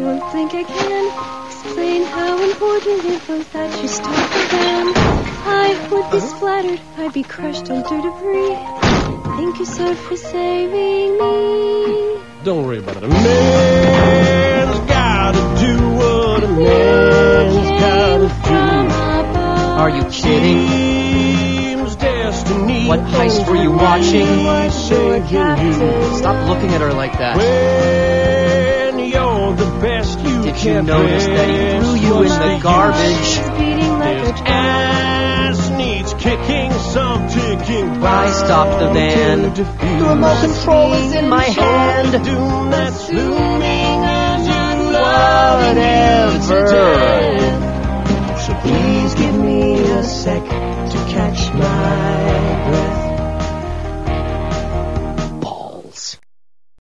don't think I can explain how important it was that you stopped the van. I would be splattered, I'd be crushed under debris. Thank you, sir, for saving me. Don't worry about it. A man's gotta do what a man's gotta do. Are you kidding? What heist were you watching? Stop looking at her like that. When you're the best, Did you notice that he threw you in the garbage? His ass needs kicking, some ticking. I stopped the van. The remote control is in my hand. Assuming whatever. So please give me a sec to catch my breath.